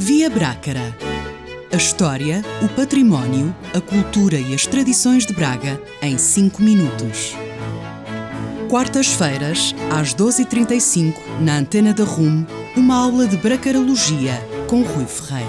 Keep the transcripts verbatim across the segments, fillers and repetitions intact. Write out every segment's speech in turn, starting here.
Via Brácara. A história, o património, a cultura e as tradições de Braga em cinco minutos. Quartas-feiras, às doze e trinta e cinco, na Antena da R U M, uma aula de bracarologia com Rui Ferreira.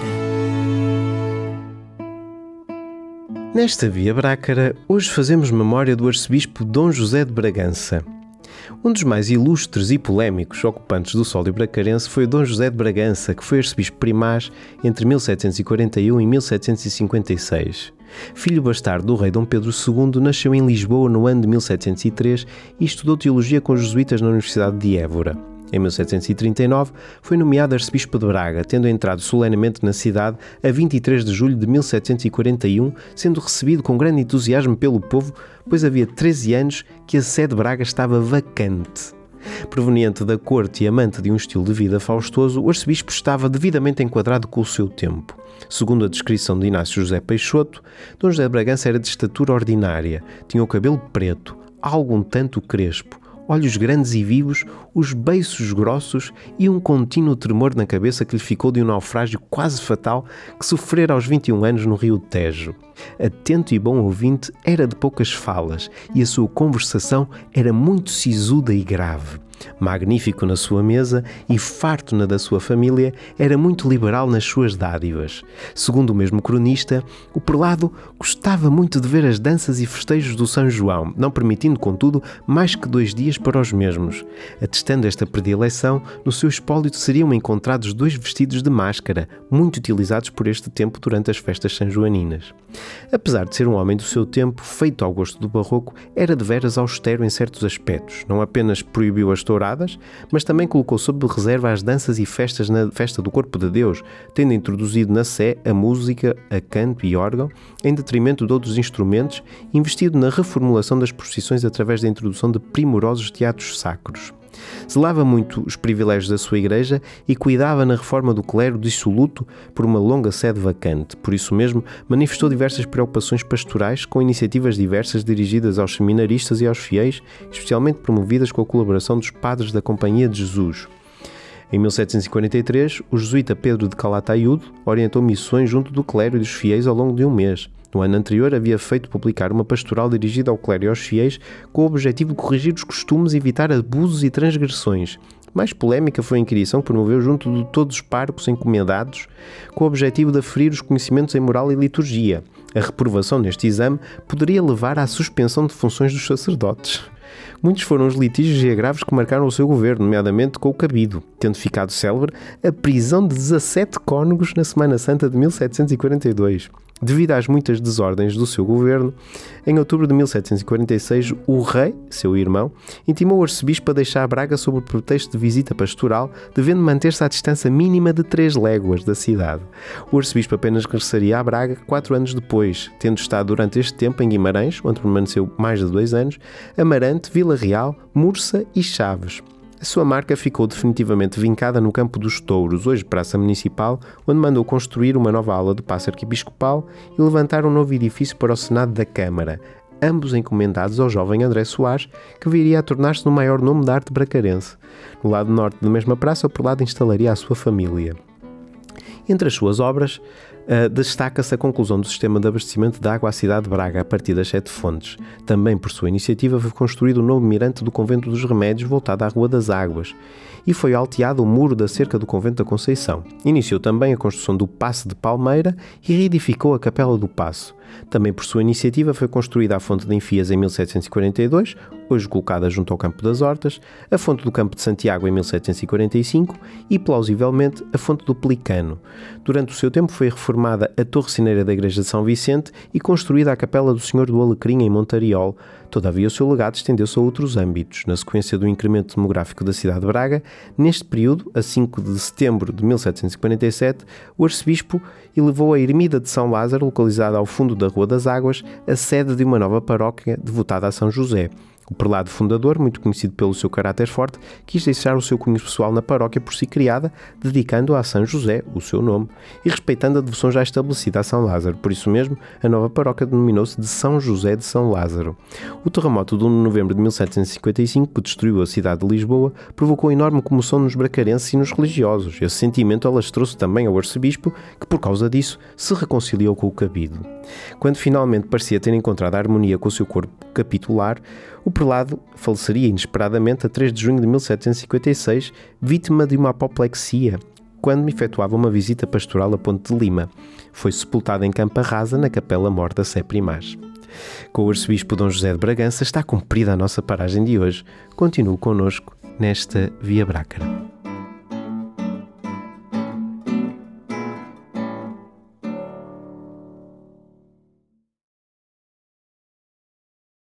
Nesta Via Brácara, hoje fazemos memória do arcebispo Dom José de Bragança. Um dos mais ilustres e polémicos ocupantes do sólio bracarense foi Dom José de Bragança, que foi arcebispo primaz entre mil setecentos e quarenta e um e mil setecentos e cinquenta e seis. Filho bastardo do rei Dom Pedro segundo, nasceu em Lisboa no ano de mil setecentos e três e estudou teologia com os jesuítas na Universidade de Évora. Em mil setecentos e trinta e nove, foi nomeado arcebispo de Braga, tendo entrado solenemente na cidade a vinte e três de julho de mil setecentos e quarenta e um, sendo recebido com grande entusiasmo pelo povo, pois havia treze anos que a sé de Braga estava vacante. Proveniente da corte e amante de um estilo de vida faustoso, o arcebispo estava devidamente enquadrado com o seu tempo. Segundo a descrição de Inácio José Peixoto, Dom José de Bragança era de estatura ordinária, tinha o cabelo preto, algo um tanto crespo, olhos grandes e vivos, os beiços grossos e um contínuo tremor na cabeça que lhe ficou de um naufrágio quase fatal que sofrera aos vinte e um anos no Rio Tejo. Atento e bom ouvinte, era de poucas falas e a sua conversação era muito sisuda e grave. Magnífico na sua mesa e farto na da sua família, era muito liberal nas suas dádivas. Segundo o mesmo cronista, o prelado gostava muito de ver as danças e festejos do São João, não permitindo, contudo, mais que dois dias para os mesmos. Atestando esta predileção, no seu espólio seriam encontrados dois vestidos de máscara, muito utilizados por este tempo durante as festas sanjoaninas. Apesar de ser um homem do seu tempo, feito ao gosto do barroco, era deveras austero em certos aspectos. Não apenas proibiu as touradas, mas também colocou sob reserva as danças e festas na festa do Corpo de Deus, tendo introduzido na sé a música, a canto e órgão, em detrimento de outros instrumentos, investido na reformulação das procissões através da introdução de primorosos teatros sacros. Zelava muito os privilégios da sua igreja e cuidava na reforma do clero dissoluto por uma longa sede vacante. Por isso mesmo, manifestou diversas preocupações pastorais com iniciativas diversas dirigidas aos seminaristas e aos fiéis, especialmente promovidas com a colaboração dos padres da Companhia de Jesus. Em mil setecentos e quarenta e três, o jesuíta Pedro de Calatayud orientou missões junto do clero e dos fiéis ao longo de um mês. No ano anterior, havia feito publicar uma pastoral dirigida ao clero e aos fiéis com o objetivo de corrigir os costumes e evitar abusos e transgressões. Mais polémica foi a inquirição que promoveu junto de todos os párocos encomendados com o objetivo de aferir os conhecimentos em moral e liturgia. A reprovação neste exame poderia levar à suspensão de funções dos sacerdotes. Muitos foram os litígios e agravos que marcaram o seu governo, nomeadamente com o cabido, tendo ficado célebre a prisão de dezassete cônegos na Semana Santa de mil setecentos e quarenta e dois. Devido às muitas desordens do seu governo, em outubro de mil setecentos e quarenta e seis, o rei, seu irmão, intimou o arcebispo a deixar Braga sob o pretexto de visita pastoral, devendo manter-se à distância mínima de três léguas da cidade. O arcebispo apenas regressaria a Braga quatro anos depois, tendo estado durante este tempo em Guimarães, onde permaneceu mais de dois anos, Amarante, Vila Real, Mursa e Chaves. A sua marca ficou definitivamente vincada no Campo dos Touros, hoje Praça Municipal, onde mandou construir uma nova ala do Paço Arquipiscopal e levantar um novo edifício para o Senado da Câmara, ambos encomendados ao jovem André Soares, que viria a tornar-se no maior nome da arte bracarense. No lado norte da mesma praça, o prelado instalaria a sua família. Entre as suas obras, uh, destaca-se a conclusão do sistema de abastecimento de água à cidade de Braga a partir das sete fontes. Também por sua iniciativa foi construído o novo mirante do Convento dos Remédios voltado à Rua das Águas e foi alteado o muro da cerca do Convento da Conceição. Iniciou também a construção do Paço de Palmeira e reedificou a Capela do Paço. Também por sua iniciativa foi construída a Fonte de Enfias em mil setecentos e quarenta e dois, hoje colocada junto ao Campo das Hortas, a Fonte do Campo de Santiago em mil setecentos e quarenta e cinco e, plausivelmente, a Fonte do Pelicano. Durante o seu tempo foi reformada a Torre Sineira da Igreja de São Vicente e construída a Capela do Senhor do Alecrim em Montariol. Todavia, o seu legado estendeu-se a outros âmbitos. Na sequência do incremento demográfico da cidade de Braga, neste período, a cinco de setembro de mil setecentos e quarenta e sete, o arcebispo elevou a ermida de São Lázaro, localizada ao fundo da Rua das Águas, a sede de uma nova paróquia devotada a São José. O prelado fundador, muito conhecido pelo seu caráter forte, quis deixar o seu cunho pessoal na paróquia por si criada, dedicando-a a São José, o seu nome, e respeitando a devoção já estabelecida a São Lázaro. Por isso mesmo, a nova paróquia denominou-se de São José de São Lázaro. O terremoto de um de novembro de mil setecentos e cinquenta e cinco, que destruiu a cidade de Lisboa, provocou enorme comoção nos bracarenses e nos religiosos. Esse sentimento alastrou-se também ao arcebispo, que por causa disso se reconciliou com o cabido. Quando finalmente parecia ter encontrado a harmonia com o seu corpo capitular, o prelado faleceria inesperadamente a três de junho de mil setecentos e cinquenta e seis, vítima de uma apoplexia, quando me efetuava uma visita pastoral a Ponte de Lima. Foi sepultado em Campa Rasa, na Capela Mor da Sé Primaz. Com o arcebispo Dom José de Bragança está cumprida a nossa paragem de hoje. Continue connosco nesta Via Brácara.